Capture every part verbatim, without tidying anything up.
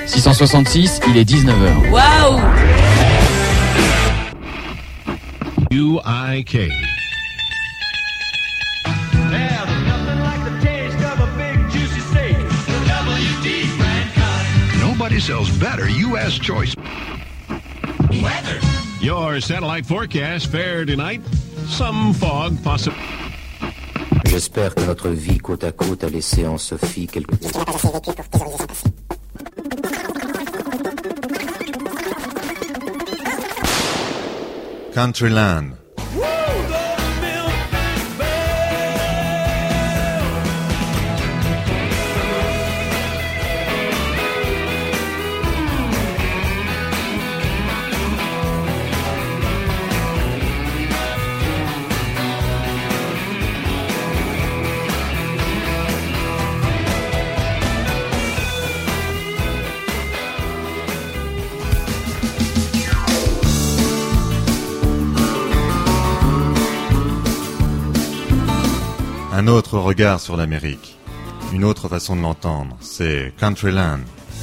six cent soixante-six, il est dix-neuf heures. Waouh! U I K. Nobody sells better U S choice. Weather. Your satellite forecast fair tonight. Some fog possible. J'espère que notre vie côte à côte a laissé en Sophie quelque... Countryland. Un autre regard sur l'Amérique, une autre façon de l'entendre, c'est Countryland.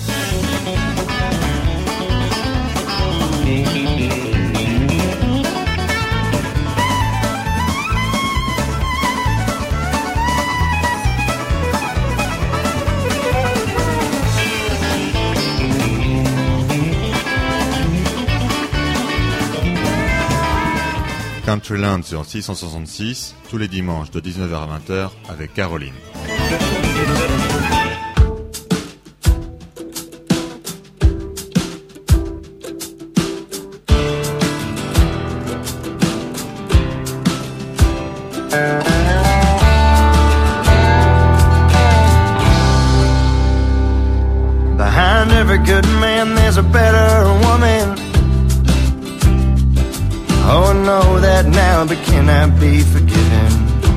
Countryland sur six cent soixante-six, tous les dimanches de dix-neuf heures à vingt heures avec Caroline. Behind every good man there's a better woman. Oh, I know that now, but can I be forgiven?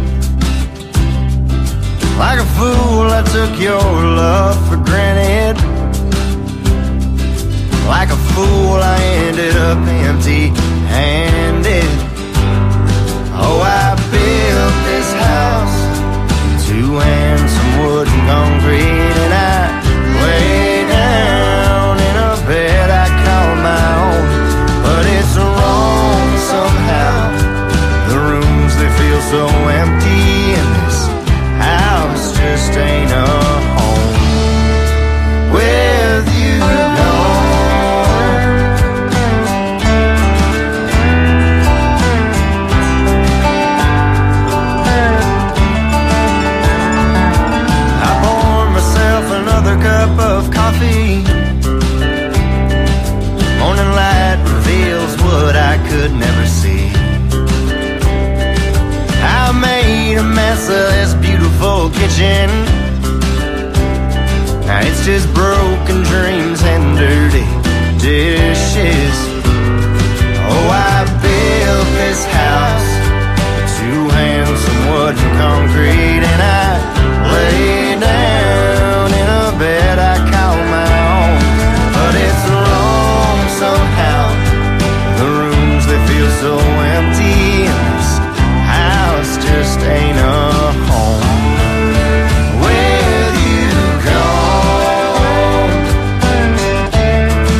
Like a fool, I took your love for granted. Like a fool, I ended up empty-handed. Oh, I built this house, two handsome wood and concrete, and I lay down in a bed I call my own. But it's wrong somehow. The rooms, they feel so empty, and this house just ain't a home with you gone. I poured myself another cup of coffee. Morning light reveals what I could never see. I made a mess of this beautiful kitchen. Now it's just broken dreams and dirty dishes. Oh, I built this house with two handsome wood and concrete, and I lay down in a bed I call my own. But it's wrong somehow. The rooms, they feel so empty, and this house just ain't a home with you gone.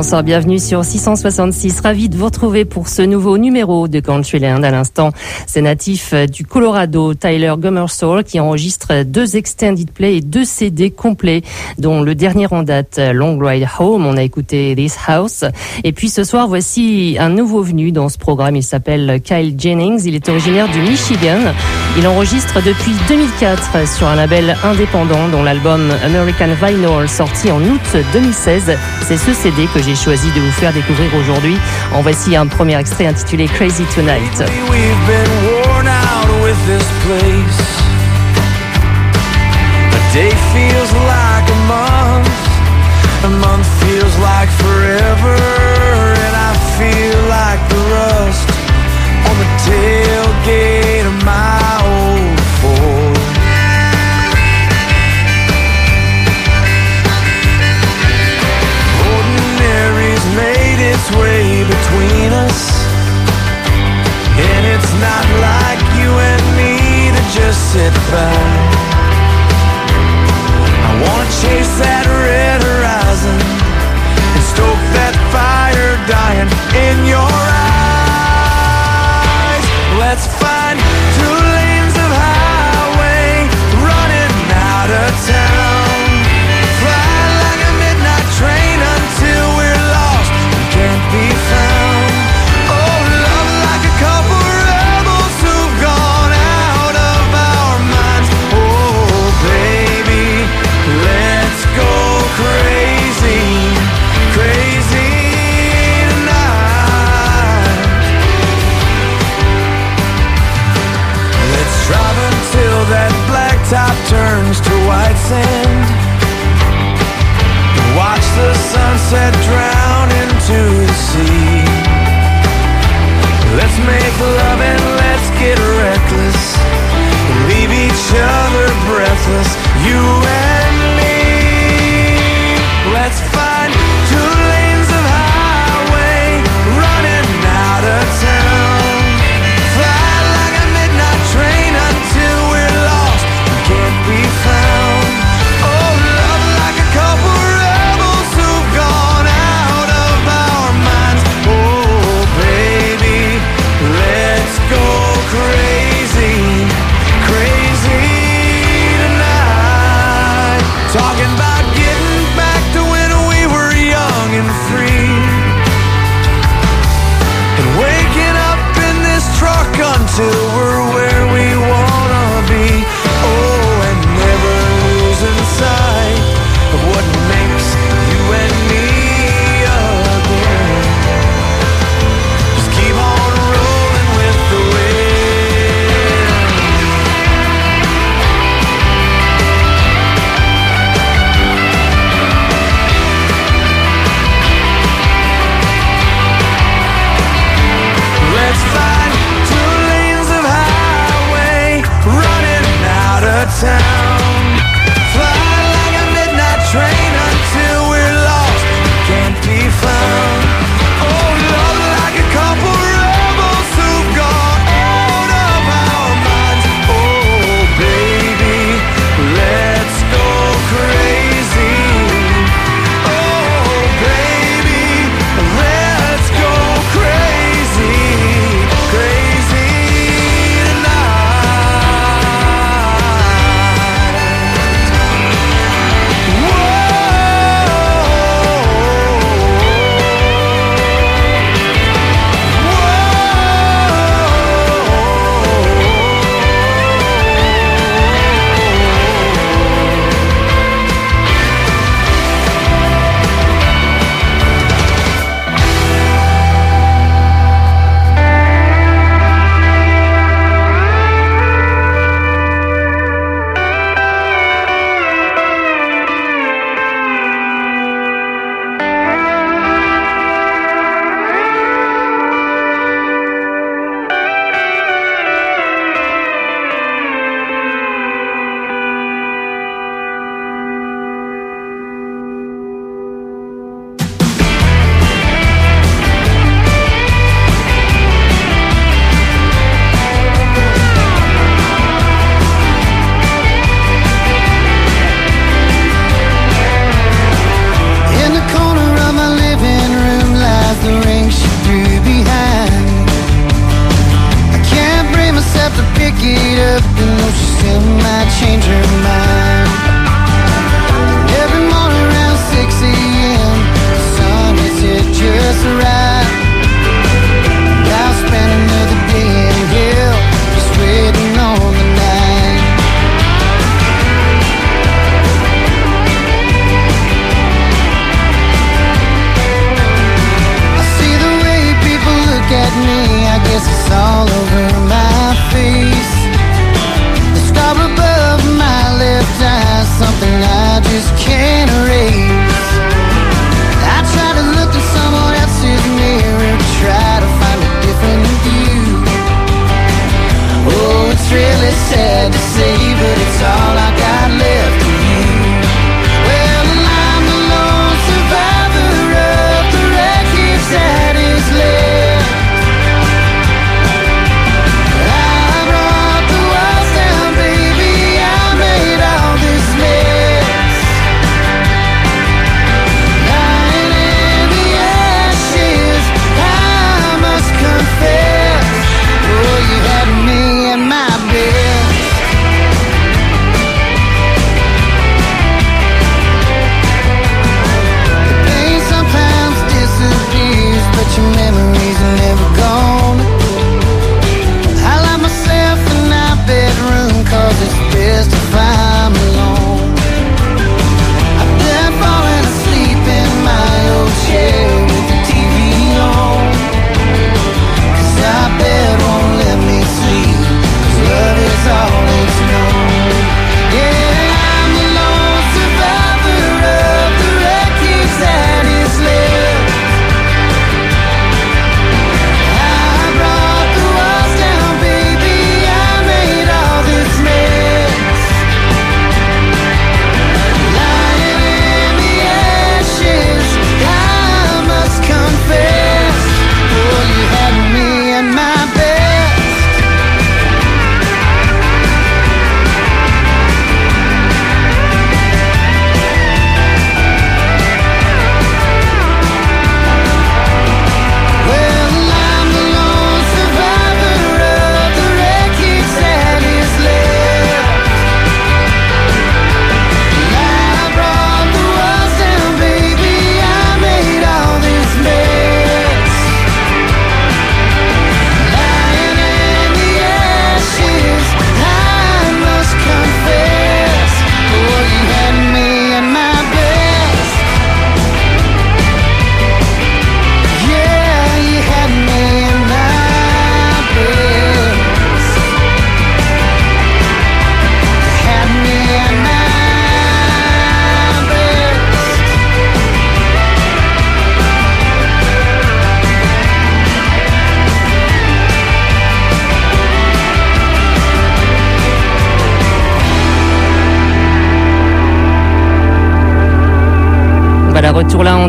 bonsoir, bienvenue sur six cent soixante-six. Ravi de vous retrouver pour ce nouveau numéro de Countryland. À l'instant, c'est natif du Colorado, Tyler Gummersall, qui enregistre deux extended play et deux C D complets, dont le dernier en date, Long Ride Home. On a écouté This House. Et puis ce soir, voici un nouveau venu dans ce programme. Il s'appelle Kyle Jennings. Il est originaire du Michigan. Il enregistre depuis deux mille quatre sur un label indépendant dont l'album American Vinyl, sorti en août deux mille seize. C'est ce C D que j'ai choisi de vous faire découvrir aujourd'hui. En voici un premier extrait intitulé Crazy Tonight. We've been worn out with this place. A day feels like a month. A month feels like forever. And I feel like the rust on the tailgate of my old Ford. Ordinary's made its way between us, and it's not like you and me to just sit back. I wanna chase that red horizon and stoke that fire dying in your eyes. Let's find two lanes of highway running out of town. Fly like a midnight train until we're lost and can't be found. Oh, love like a couple rebels who've gone out of our minds. Oh, baby, let's go crazy, crazy tonight. Let's drive until that blacktop turns to white sand. Watch the sunset drown into the sea. Let's make love and let's get reckless. Leave each other breathless, you and me. Let's find two lanes of highway running out of town. Fly like a midnight train until we're lost and can't be found. Oh, love like a couple rebels who've gone out of our minds. Oh, baby, let's go crazy, crazy tonight. Talking about getting back to when we were young and free, and waking up in this truck until we're where we wanna be. Oh, and never losing sight of what makes you and me again. Just keep on rolling with the wind. Let's find two lanes of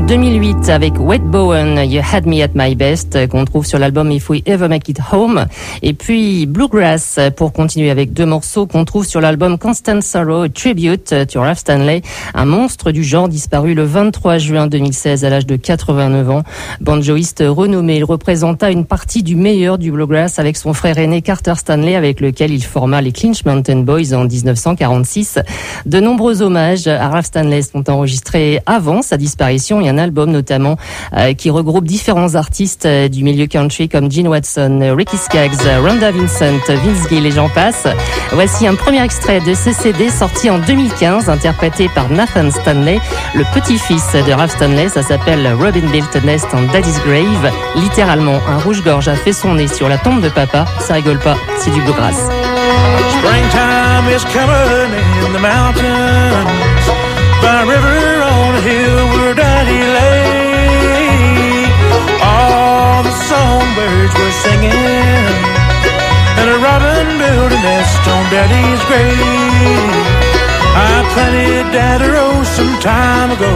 deux mille huit avec Wade Bowen, You Had Me At My Best, qu'on trouve sur l'album If We Ever Make It Home. Et puis Bluegrass, pour continuer avec deux morceaux qu'on trouve sur l'album Constant Sorrow, a Tribute to Ralph Stanley, un monstre du genre disparu le vingt-trois juin deux mille seize à l'âge de quatre-vingt-neuf ans. Banjoïste renommé, il représenta une partie du meilleur du bluegrass avec son frère aîné Carter Stanley, avec lequel il forma les Clinch Mountain Boys en dix-neuf cent quarante-six. De nombreux hommages à Ralph Stanley sont enregistrés avant sa disparition, et un album notamment euh, qui regroupe différents artistes euh, du milieu country comme Gene Watson, Ricky Skaggs, Rhonda Vincent, Vince Gill et j'en passe. Voici un premier extrait de ce C D sorti en deux mille quinze, interprété par Nathan Stanley, le petit-fils de Ralph Stanley. Ça s'appelle Robin Built a Nest on Daddy's Grave. Littéralement, un rouge-gorge a fait son nez sur la tombe de papa. Ça rigole pas, c'est du bluegrass. Springtime is coming in the mountains, by a river on a hill where Daddy lay. All the songbirds were singing, and a robin built a nest on Daddy's grave. I planted that rose some time ago.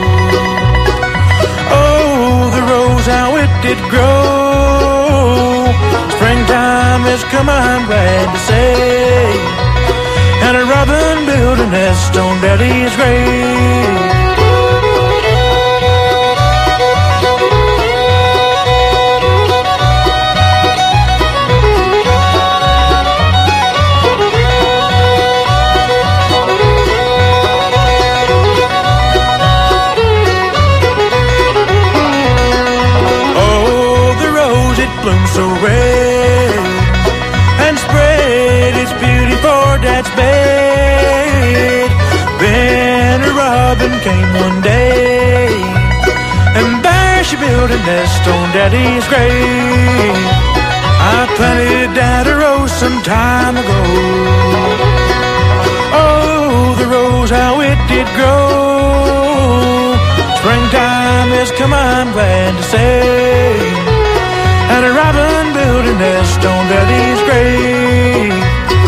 Oh, the rose, how it did grow. Springtime has come, I'm glad to say, and a robin built a nest on Daddy's grave. Oh, the rose, it blooms so red and spread its beauty for Dad's bed. Then a robin came one day, and there she built a nest on Daddy's grave. I planted that rose some time ago. Oh, the rose, how it did grow. Springtime has come, I'm glad to say, and a robin built a nest on Daddy's grave.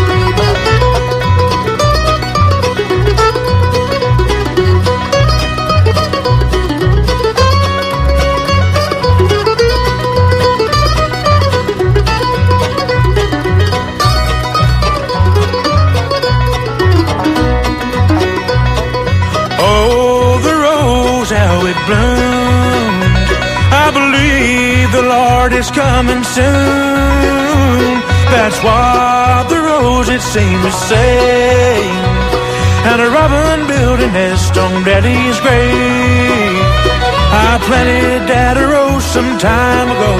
Oh, the rose, how it bloomed. I believe the Lord is coming soon. That's what the rose, it seemed to say. And a robin built a nest on Daddy's grave. I planted that rose some time ago.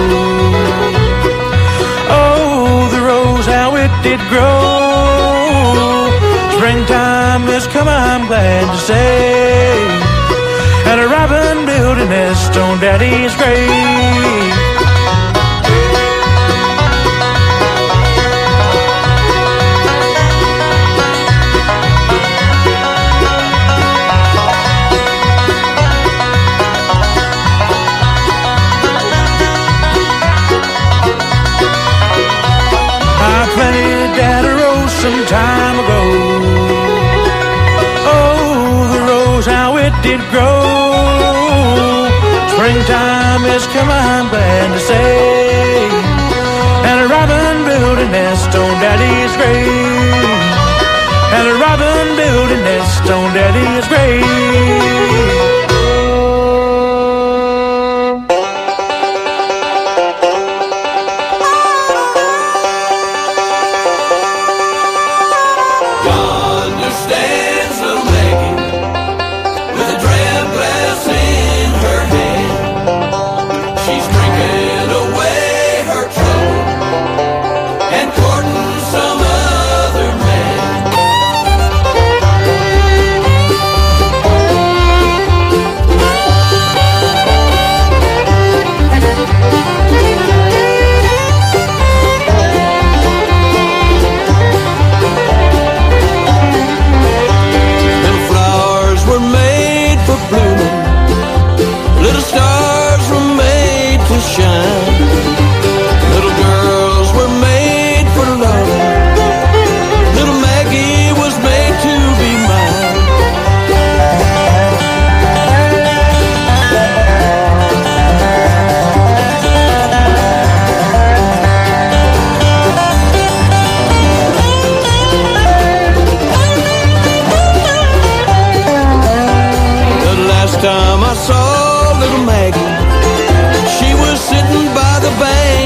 Oh, the rose, how it did grow. Springtime has come, I'm glad to say, and a robin built a nest on Daddy's grave. I planted that rose some time ago. Oh, the rose, how it did grow. Springtime has come, I'm glad to say, and a robin built a nest on Daddy's grave. And a robin built a nest on Daddy's grave. Some other man.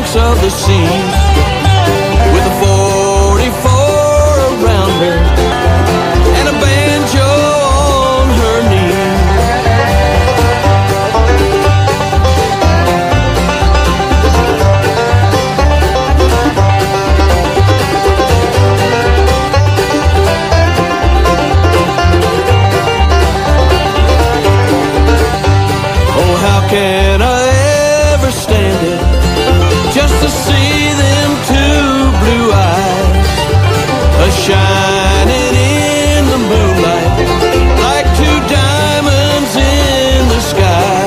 banks of the sea, with a forty-four around her and a banjo on her knee. Oh, how can I ever stand it, just to see them two blue eyes a-shining in the moonlight like two diamonds in the sky.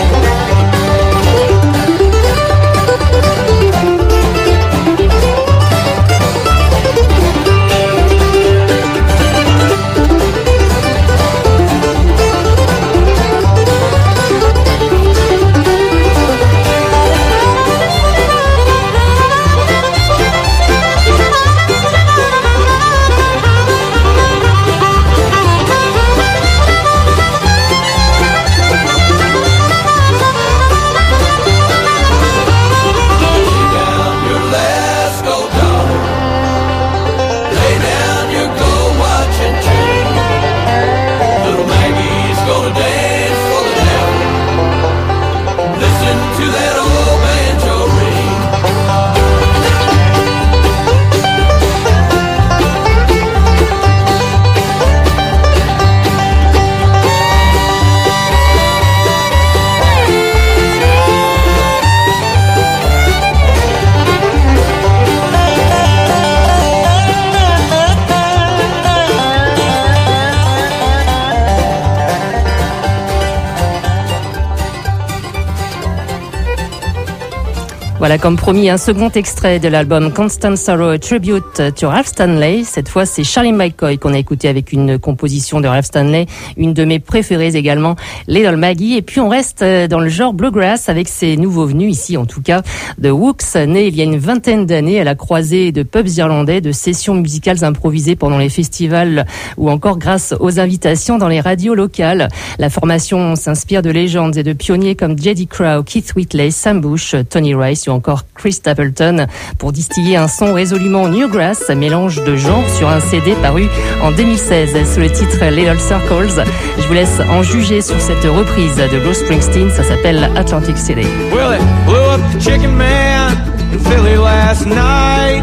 Voilà, comme promis, un second extrait de l'album Constant Sorrow, a tribute to Ralph Stanley. Cette fois, c'est Charlie McCoy qu'on a écouté avec une composition de Ralph Stanley, une de mes préférées également, Little Maggie. Et puis, on reste dans le genre bluegrass avec ces nouveaux venus ici, en tout cas, de Wooks, né il y a une vingtaine d'années à la croisée de pubs irlandais, de sessions musicales improvisées pendant les festivals ou encore grâce aux invitations dans les radios locales. La formation s'inspire de légendes et de pionniers comme J D Crowe, Keith Whitley, Sam Bush, Tony Rice ou encore Chris Stapleton pour distiller un son résolument newgrass, un mélange de genres sur un C D paru en deux mille seize sous le titre Little Circles. Je vous laisse en juger sur cette reprise de Bruce Springsteen, ça s'appelle Atlantic City. Well, it blew up the Chicken Man in Philly last night.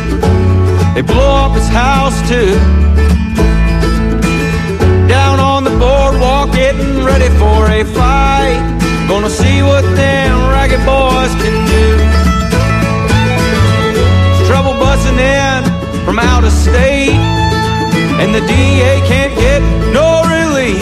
They blew up his house too. Down on the boardwalk getting ready for a fight. Gonna see what them ragged boys can do. There's trouble busting in from out of state, and the D A can't get no relief.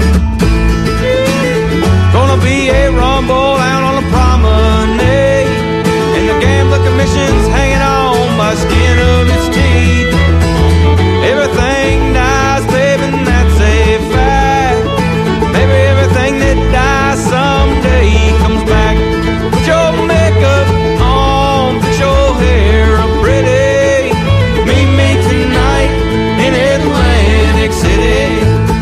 Gonna be a rumble out on the promenade, and the gambling commission's hanging on by the skin of its teeth. Everything dies, baby, and that's a fact. Maybe everything that dies someday comes back. Put your makeup on, put your hair up pretty. Meet me tonight in Atlantic City.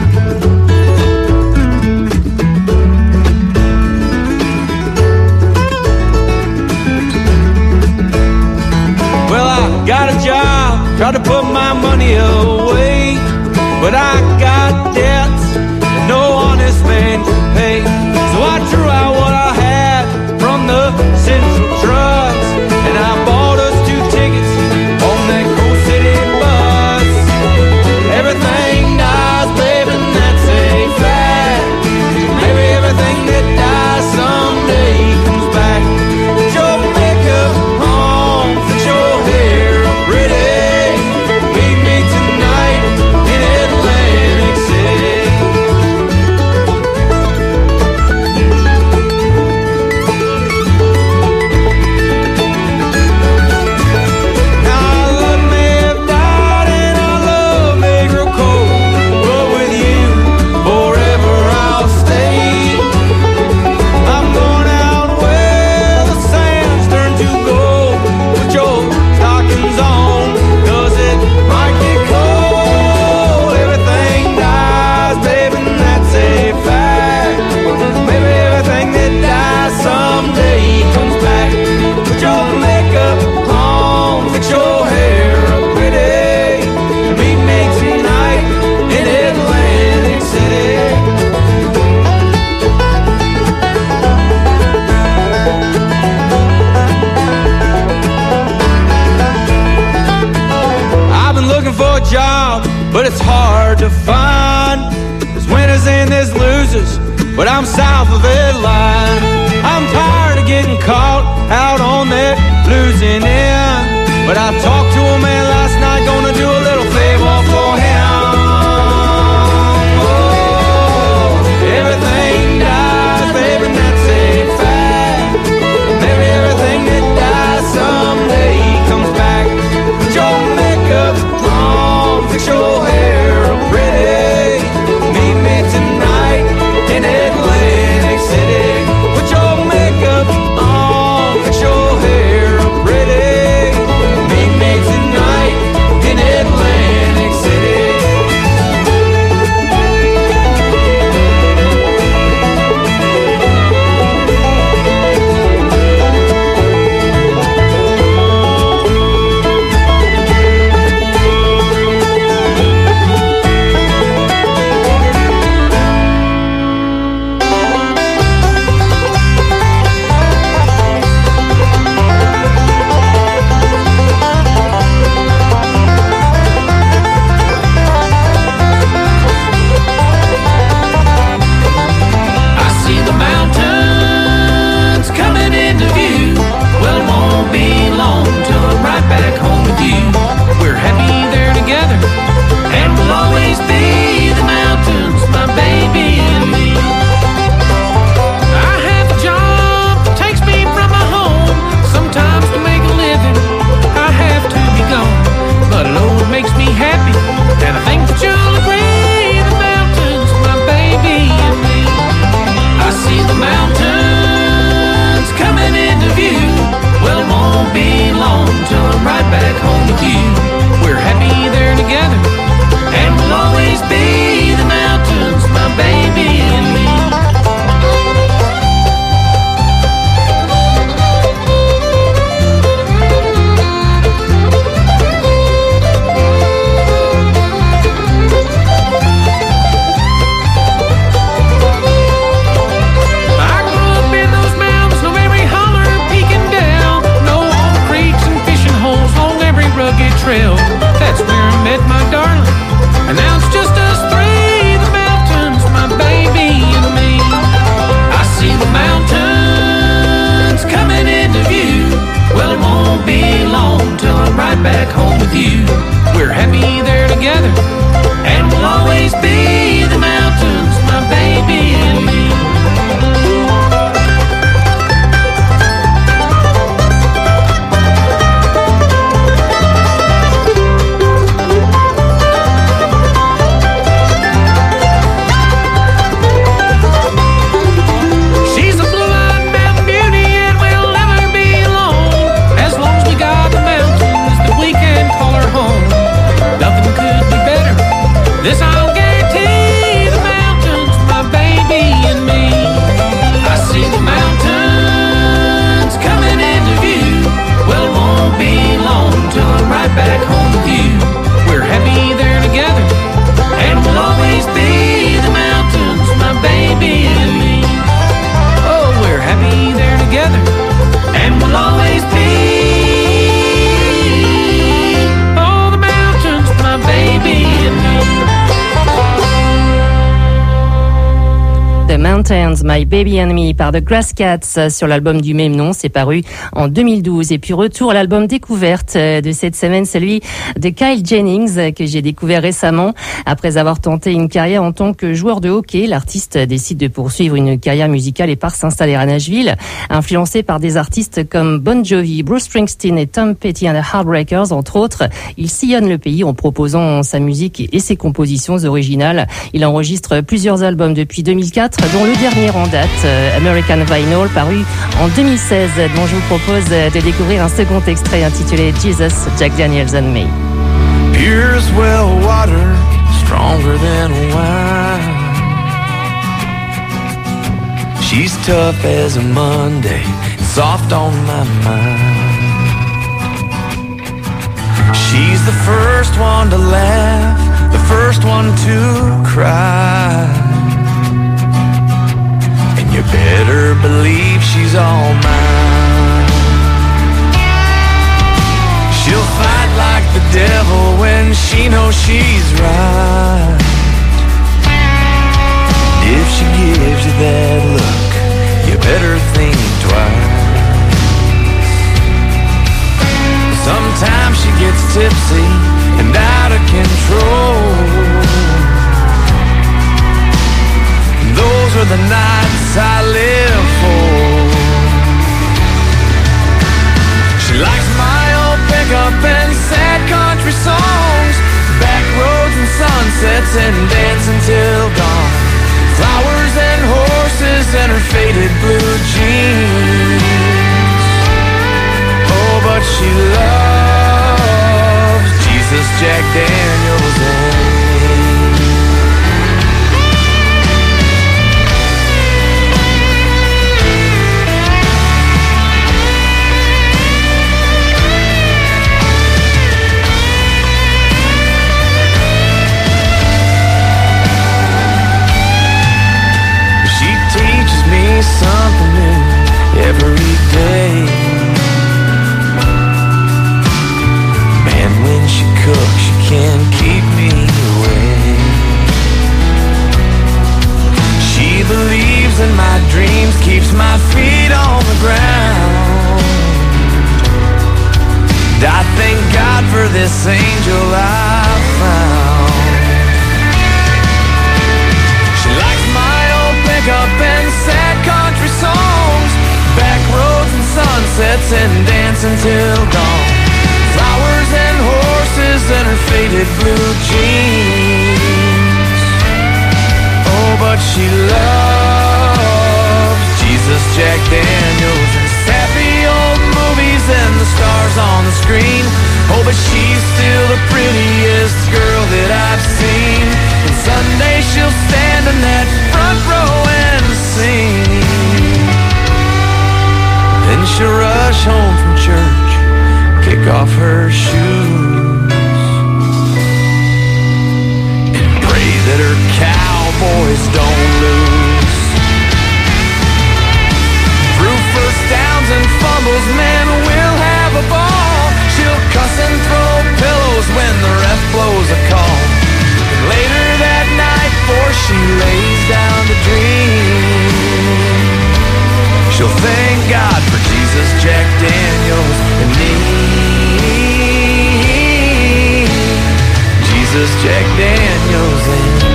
Well, I got a job, tried to put my money away, but I got debts that no honest man can pay. So I drew out what I had from the Central Trust, and I bought us two tickets on that Coal City bus. Everything dies, baby, and that's a fact. Maybe everything that dies someday comes back. Put your makeup on, put your hair up pretty. Meet me tonight in Atlantic job, but it's hard to find. There's winners and there's losers, but I'm south of that line. I'm tired of getting caught out on that losing end, but I talked to a man last night, gonna do a little favor for him. Oh, everything dies, baby, and that's a fact. Maybe everything that dies someday comes back. Put your makeup on, fix your hair up pretty. Meet me tonight in Atlantic City. Put your makeup on, fix your hair up pretty. Meet me tonight in Atlantic City. Mountains, My Baby and Me par The Grass Cats sur l'album du même nom, c'est paru en deux mille douze. Et puis retour à l'album découverte de cette semaine, celui de Kyle Jennings que j'ai découvert récemment. Après avoir tenté une carrière en tant que joueur de hockey, l'artiste décide de poursuivre une carrière musicale et part s'installer à Nashville. Influencé par des artistes comme Bon Jovi, Bruce Springsteen et Tom Petty and the Heartbreakers, entre autres, il sillonne le pays en proposant sa musique et ses compositions originales. Il enregistre plusieurs albums depuis deux mille quatre, dont le dernier en date, American Vinyl, paru en deux mille seize, dont je vous propose de découvrir un second extrait intitulé Jesus, Jack Daniels and Me. Pure as well water, stronger than wine. She's tough as a Monday, soft on my mind. She's the first one to laugh, the first one to cry. And you better believe she's all mine. She'll fight like the devil when she knows she's right. If she gives you that look, you better think twice. Sometimes she gets tipsy and out of control. Those are the nights I live for. She likes my old pickup and sad country songs, back roads and sunsets and dancing till dawn, flowers and horses and her faded blue jeans. Oh, but she loves Jesus, Jack Daniels, and something new every day. Man, when she cooks, she can't keep me away. She believes in my dreams, keeps my feet on the ground. I thank God for this angel I found. She likes my old pickup and sad country songs, back roads and sunsets and dancing till dawn, flowers and horses and her faded blue jeans. Oh, but she loves Jesus, Jack Daniels, and sappy old movies and the stars on the screen. Oh, but she's still the prettiest girl that I've seen. And Sunday she'll stand in that front row and sing. Then she'll rush home from church, kick off her shoes, and pray that her Cowboys don't lose. Through first downs and fumbles, man, we'll have a ball. She'll cuss and throw pillows when the ref blows a call. And later that night, before she lays down to dream, she'll thank God for Jesus, Jack Daniels, and me. Jesus, Jack Daniels, and me.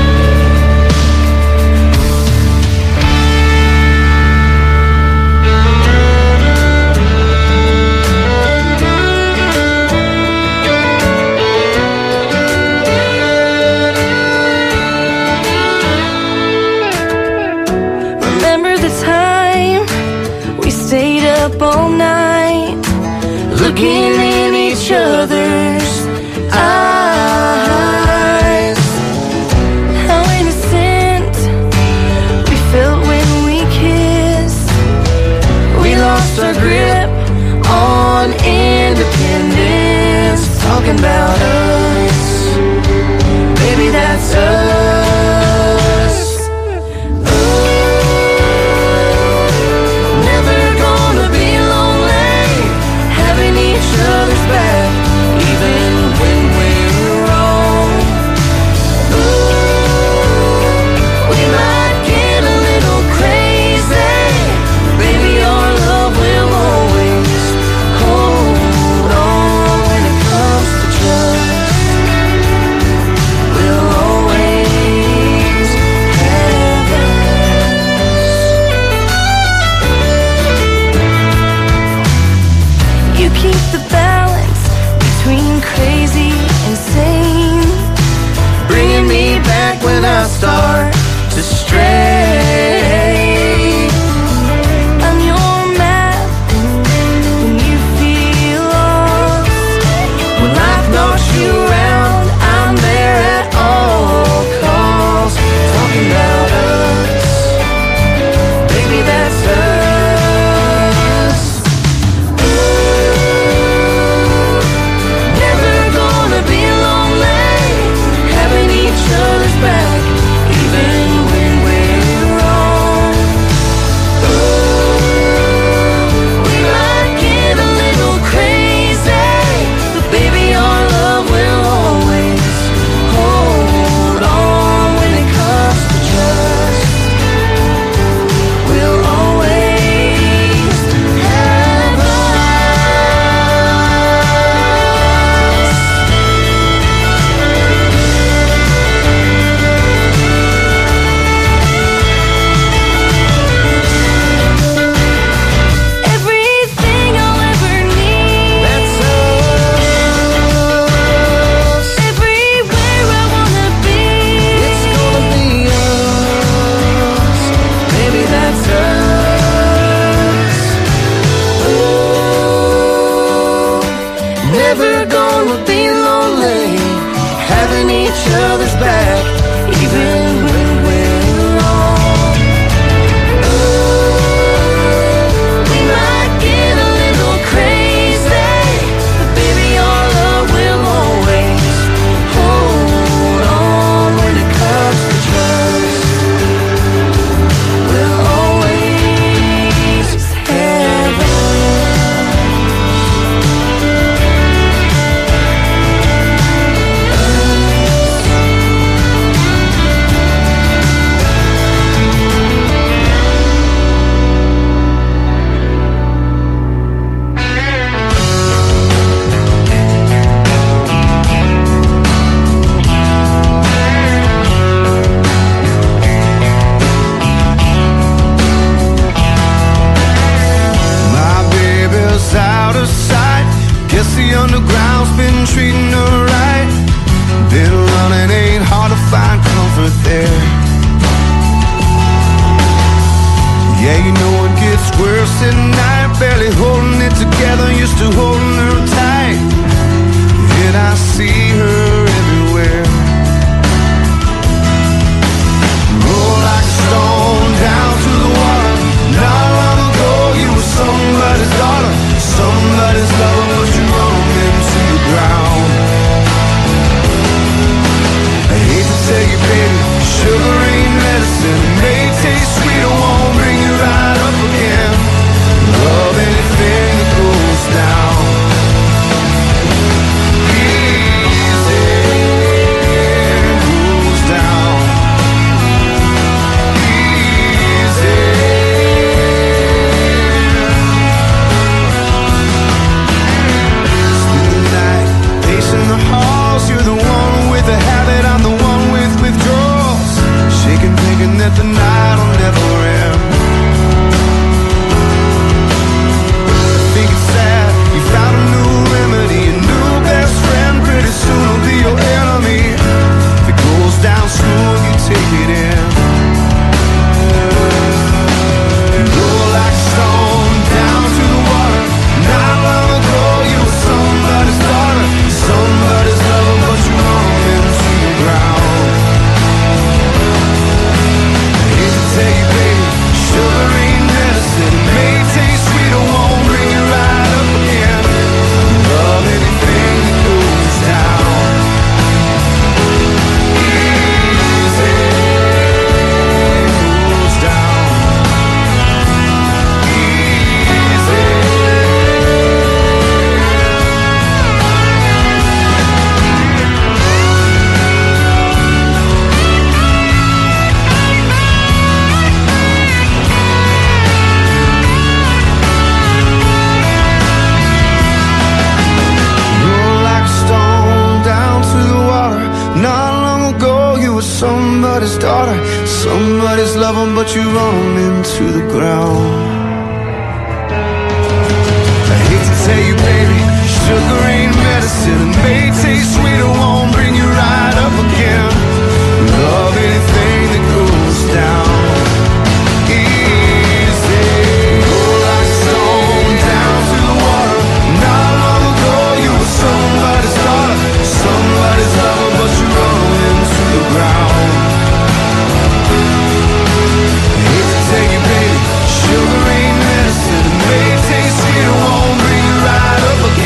Up all night, looking in each other's eyes. How innocent we felt when we kissed. We lost our grip on independence. Talking about us, baby, that's us. Start to stray. I'm your map when you feel lost. When life knocks you around, I'm there at all costs. Talking about us, baby, that's us. Ooh, never gonna be lonely, having each other's back, even when we're alone. Ooh, we might get a little crazy, but baby, your love will always hold on when it comes to trust. We'll always have us. Out of sight, guess the underground's been treating her right. Been running, ain't hard to find comfort there. Yeah, you know it gets worse at night, barely holding it together, used to holding her tight. Yet I see her everywhere. Roll like a stone down to the water. Not long ago you were somebody's daughter, somebody's lover, but you run into the ground. I hate to tell you, baby, sugar ain't medicine. It may taste sweet, it won't bring you right up again. Love anything that goes down. Easy goes down. Easy. Pacing the halls, you're the one with the habit, I'm the one with withdrawals. Shaking, thinking that the night will never end. I think it's sad, you found a new remedy, a new best friend, pretty soon will be your enemy. If it goes down smooth, you take it in. You roll like a stone down to the water. Not long ago you were somebody's daughter, somebody's lover, but you run into the ground. I hate to tell you, baby, sugar ain't medicine. It may taste sweet, it won't bring you right up again. Love anything that goes down. Easy goes down. Easy. Roll like a stone down to the water. Not long ago you were somebody's daughter, somebody's lover, but you run into the ground. I hate to tell you, baby, sugar ain't medicine. It may taste sweet, it won't bring you right up again. Love anything that goes down. Easy. Roll like a stone down to the water. Not long ago you were somebody's daughter, somebody's lover, but you run into the ground. I hate to tell you, baby, sugar ain't medicine. It may taste sweet, it won't bring you right up again.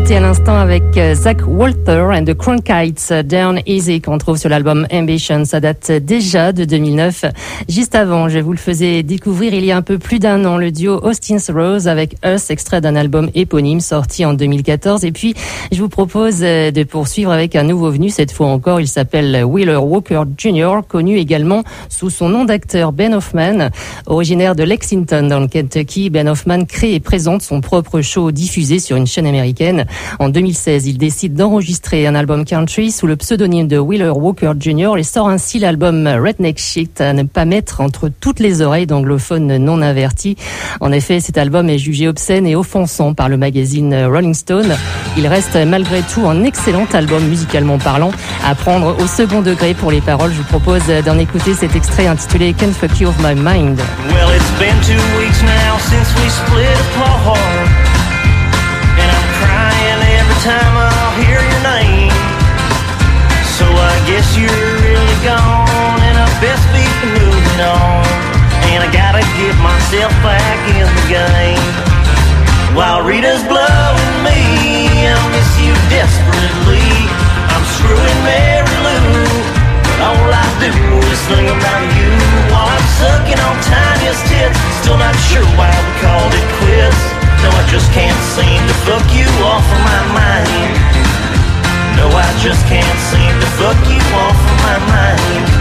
à l'instant avec Zach Walter and the Cronkites, Down Easy, qu'on trouve sur l'album Ambition. Ça date déjà de deux mille neuf. Juste avant, je vous le faisais découvrir il y a un peu plus d'un an, le duo Austin's Rose avec Us, extrait d'un album éponyme sorti en deux mille quatorze. Et puis, je vous propose de poursuivre avec un nouveau venu. Cette fois encore, il s'appelle Wheeler Walker Junior, connu également sous son nom d'acteur Ben Hoffman. Originaire de Lexington dans le Kentucky, Ben Hoffman crée et présente son propre show diffusé sur une chaîne américaine. En deux mille seize, il décide d'enregistrer un album country sous le pseudonyme de Wheeler Walker Junior et sort ainsi l'album Redneck Shit, à ne pas mettre entre toutes les oreilles d'anglophones non avertis. En effet, cet album est jugé obscène et offensant par le magazine Rolling Stone. Il reste malgré tout un excellent album musicalement parlant, à prendre au second degré pour les paroles. Je vous propose d'en écouter cet extrait intitulé Can't Fuck You Off My Mind. Well, it's been two weeks now since we split apart, and I'm crying every time I hear your name. So I guess you're really gone, and I best be moving on. And I gotta get myself back in the game. While Rita's blowing me, I miss you desperately. I'm screwing Mary Lou, but all I do is think about you. While I'm sucking on Tanya's tits, still not sure why we called it quits. No, I just can't seem to fuck you off of my mind. No, I just can't seem to fuck you off of my mind.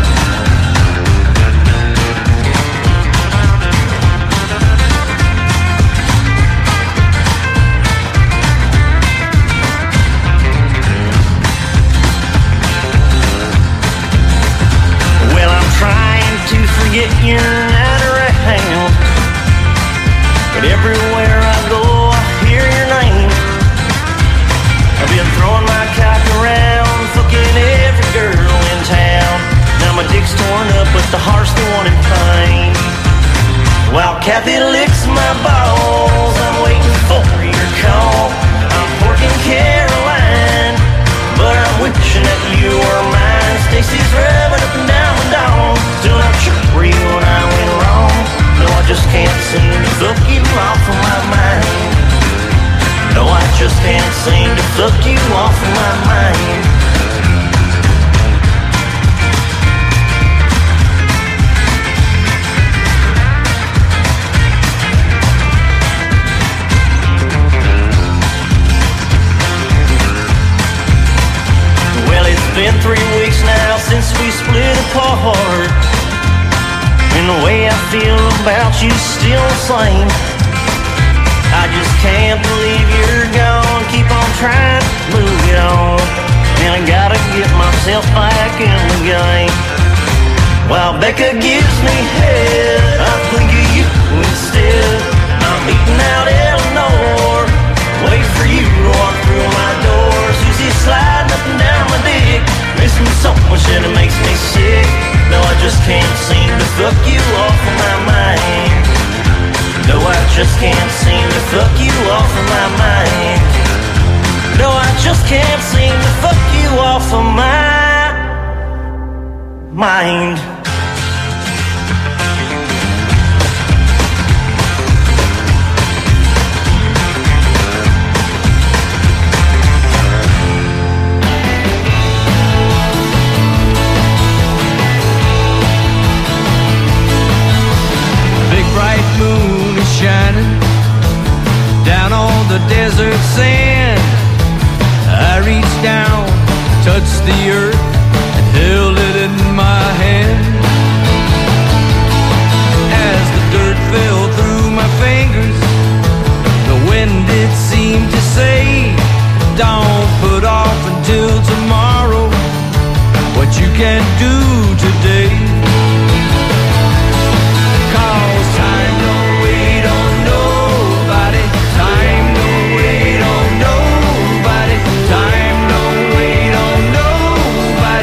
Well, I'm trying to forget you're not around, but everywhere I go I hear your name. I've been throwing my cock around, fucking every girl in town. Now my dick's torn up, but the heart's the one in pain. While Kathy licks my balls, I'm waiting for your call. I'm working Caroline, but I'm wishing that you were mine. Stacy's rubbing up and down my dog, still not sure where you and I went wrong. No, I just can't seem to fuck you off of my mind. No, I just can't seem to fuck you off of my mind. Well, it's been three weeks now since we split apart, and the way I feel about you still the same. I just can't believe you're gone. Keep on trying to move it on, and I gotta get myself back in the game. While Becca gives me head, I think of you instead. I'm eating out Eleanor, wait for you to walk through my door. Susie's sliding up and down my dick, missing so much that it makes me sick. No, I just can't seem to fuck you off of my mind. No, I just can't seem to fuck you off of my mind. No, I just can't seem to fuck you off of my mind. Big bright moon is shining down on the desert sand. I reached down, touched the earth, and held it in my hand. As the dirt fell through my fingers, the wind did seem to say, don't put off until tomorrow what you can do today. Cause time don't wait on nobody. Time don't wait on nobody. Time don't wait on nobody.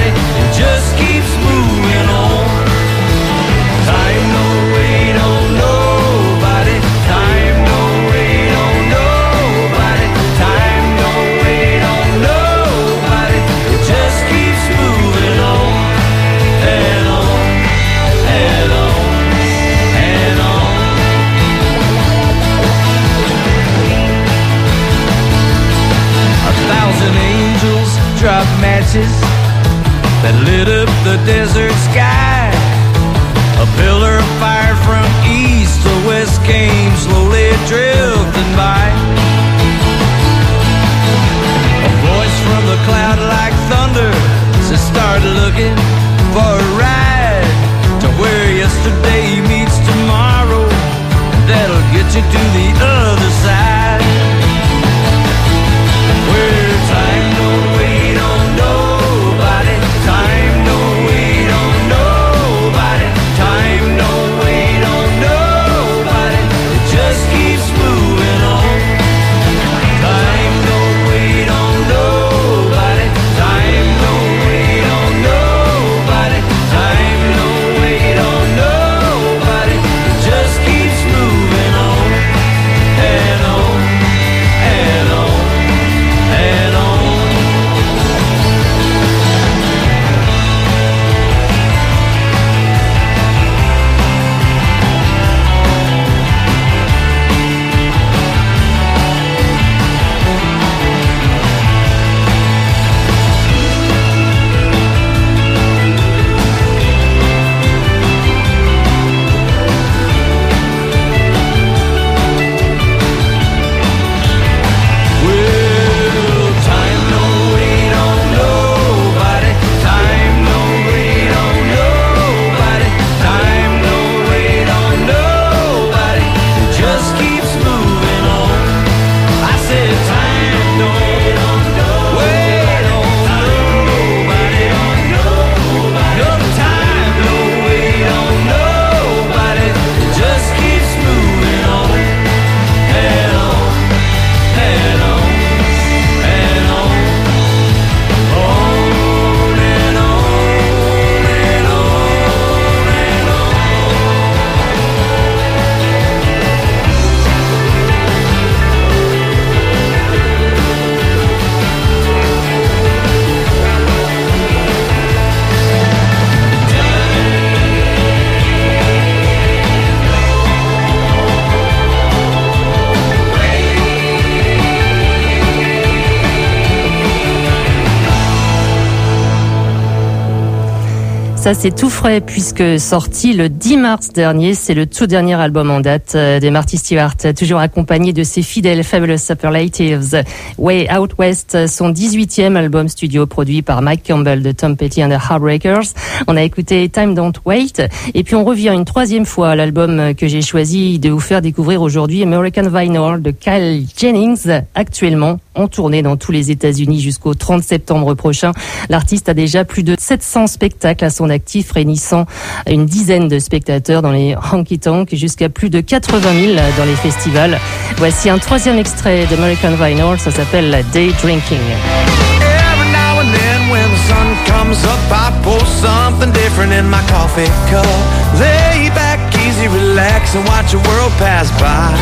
Ça, c'est tout frais puisque sorti le dix mars dernier. C'est le tout dernier album en date de Marty Stewart, toujours accompagné de ses fidèles Fabulous Superlatives. Way Out West, son dix-huitième album studio produit par Mike Campbell de Tom Petty and the Heartbreakers. On a écouté Time Don't Wait. Et puis on revient une troisième fois à l'album que j'ai choisi de vous faire découvrir aujourd'hui, American Vinyl de Kyle Jennings, actuellement en tournée dans tous les États-Unis jusqu'au trente septembre prochain. L'artiste a déjà plus de sept cents spectacles à son actif, réunissant une dizaine de spectateurs dans les honky-tonk jusqu'à plus de quatre-vingt mille dans les festivals. Voici un troisième extrait d'American Vinyl, ça s'appelle Day Drinking. Every now and then when the sun comes up, I pour something different in my coffee cup. Lay back, easy, relax and watch the world pass by.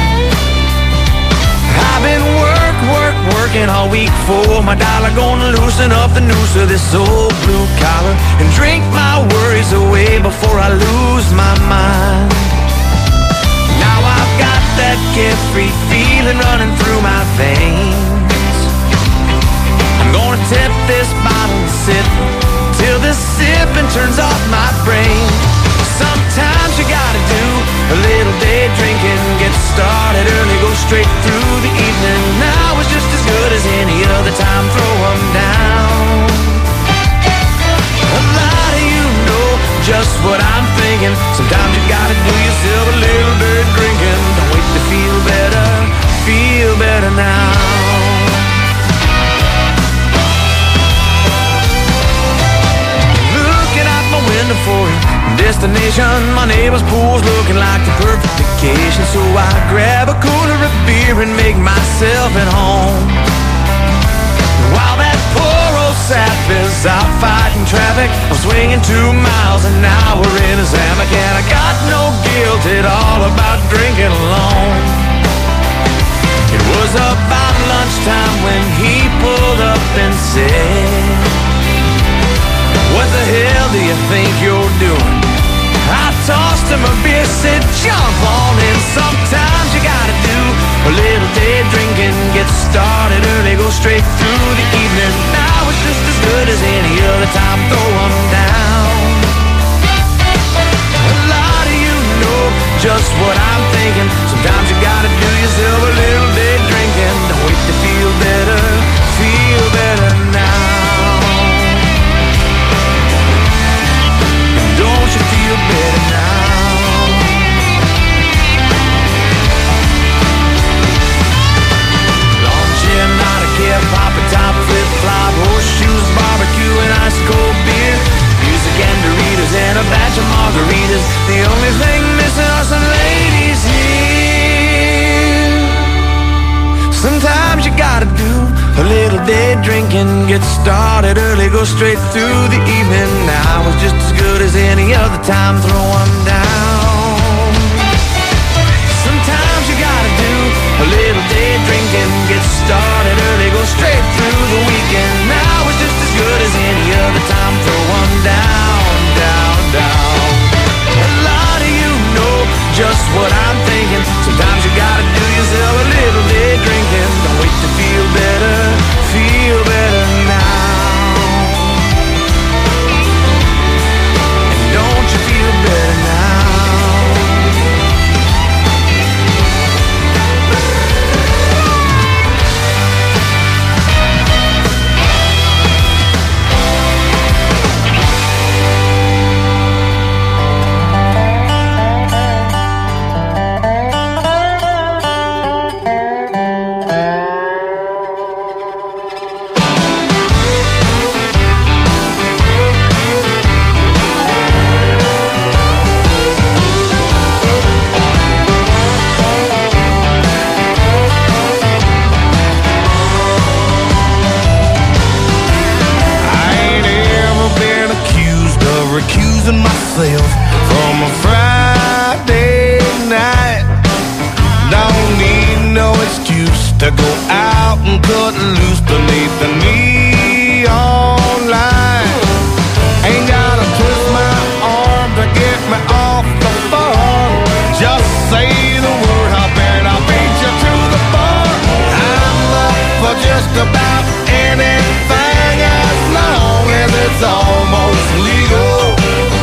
I've been work, work, working all week for my dollar. Gonna loosen up the noose of this old blue collar and drink my worries away before I lose my mind. Now I've got that carefree feeling running through my veins. I'm gonna tip this bottle and sip till this sipping turns off my brain. Sometimes you gotta do a little day drinking, get started early, go straight through the evening. Now it's just as good as any other time, throw 'em down. A lot of you know just what I'm thinking. Sometimes you gotta do yourself a little day drinking. Don't wait to feel better, feel better now. Looking out my window for you, destination, my neighbor's pool's looking like the perfect vacation. So I grab a cooler of beer and make myself at home. While that poor old sap is out fighting traffic, I'm swinging two miles an hour in his hammock, and I got no guilt at all about drinking alone. It was about lunchtime when he pulled up and said, "What the hell do you think you're doing?" I tossed him a beer, said jump on in. Sometimes you gotta do a little day drinking, get started early, go straight through the evening. Now it's just as good as any other time, throw 'em down. A lot of you know just what I'm thinking. Sometimes you gotta do yourself a little day drinking. Don't wait to feel better, feel better now. Don't you feel better now? Long chin, not a care, poppin' top, flip-flop, horseshoes, barbecue, and ice cold beer. Music and Doritos and a batch of margaritas. The only thing missing are some ladies here. Sometimes you gotta do a little day drinking, get started early, go straight through the evening. Now it's just as good as any other time, throw 'em down. Sometimes you gotta do a little day drinking, get started early, go straight through the weekend. Now it's just as good as any other time, throw 'em down, down, down. A lot of you know just what I'm thinking. Sometimes you gotta do yourself a little day drinking. Don't wait to feel better, feel better now. And don't you feel better now? Myself from a Friday night. Don't need no excuse to go out and cut loose beneath the neon light. Ain't gotta twist my arm to get me off the farm. Just say the word, hop and I'll beat you to the bar. I'm up for just about anything as long as it's almost legal.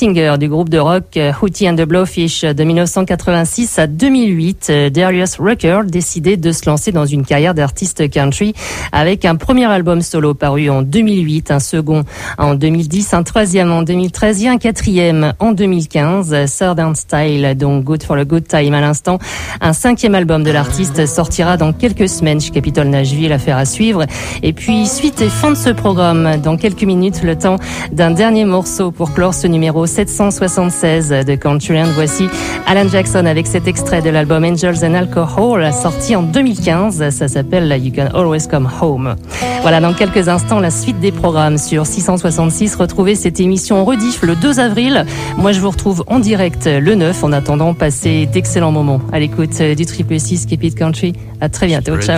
singer du groupe de rock Hootie and the Blowfish de mille neuf cent quatre-vingt-six à deux mille huit, Darius Rucker décidait de se lancer dans une carrière d'artiste country avec un premier album solo paru en deux mille huit, un second en deux mille dix, un troisième en deux mille treize et un quatrième en deux mille quinze, Southern Style, donc Good for a Good Time à l'instant. Un cinquième album de l'artiste sortira dans quelques semaines chez Capitol Nashville, affaire à suivre. Et puis suite et fin de ce programme, dans quelques minutes, le temps d'un dernier morceau pour clore ce numéro sept cent soixante-seize de Countryland. Voici Alan Jackson avec cet extrait de l'album Angels and Alcohol, sorti en deux mille quinze. Ça s'appelle You Can Always Come Home. Voilà, dans quelques instants, la suite des programmes sur six cent soixante-six. Retrouvez cette émission en rediff le deux avril. Moi, je vous retrouve en direct le neuf. En attendant, passez d'excellents moments à l'écoute du Triple six Keep It Country. À très bientôt. Ciao.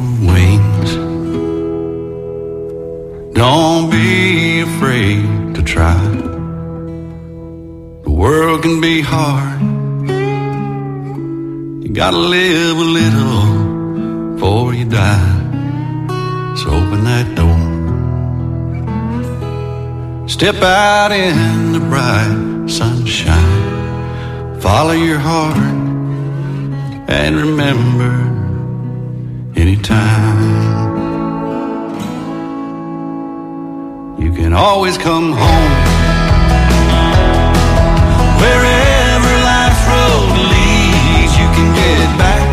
Don't be afraid to try. The world can be hard. You gotta live a little before you die. So open that door. Step out in the bright sunshine. Follow your heart. And remember, anytime you can always come home. Wherever life's road leads, you can get back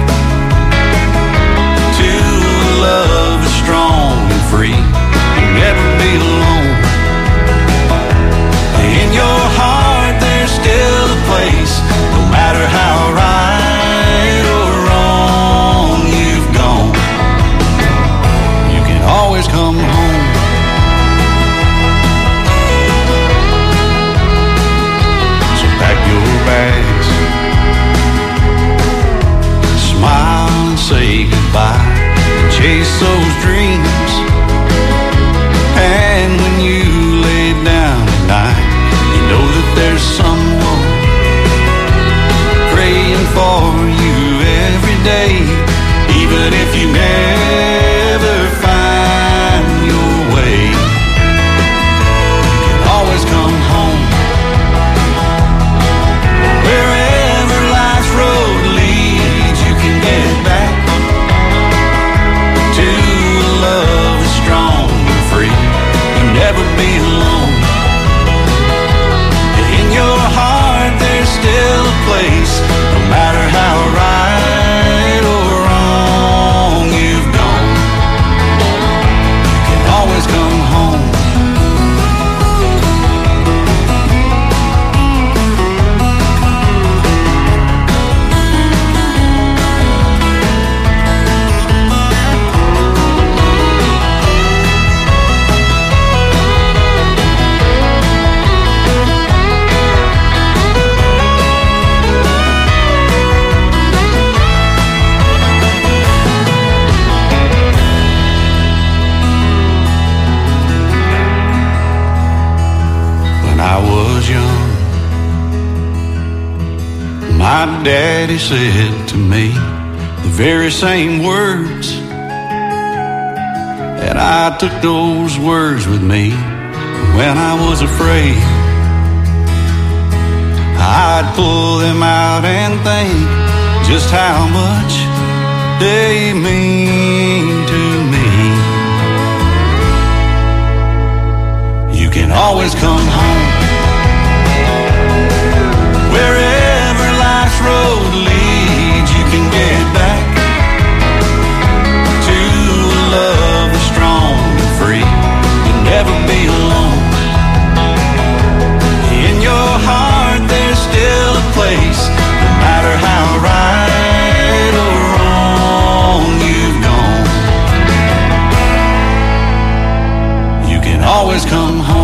to a love that's strong and free. You'll never be alone. In your heart there's still a place, no matter how right or wrong you've gone. You can always come home. Bags. Smile and say goodbye and chase those dreams. And when you lay down at night, you know that there's someone praying for you every day. Even if you never find your way, you can always come home. Wherever life's road leads, you can get back to a love that's strong and free. You'll never be alone. In your heart there's still a place, no matter how right or wrong you've gone. You can always come home. I was young, my daddy said to me the very same words, and I took those words with me when I was afraid. I'd pull them out and think just how much they mean to me. You can always come home. Wherever life's road leads, you can get back to a love that's strong and free. You'll never be alone. In your heart there's still a place, no matter how right or wrong you've gone. You can always come home.